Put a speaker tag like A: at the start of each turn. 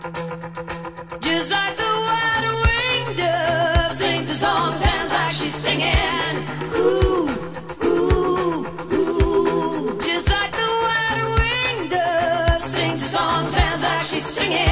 A: Just like the wide-winged dove sings a song, sounds like she's singing. Ooh, ooh, ooh. Just like the wide-winged dove sings a song, sounds like she's singing.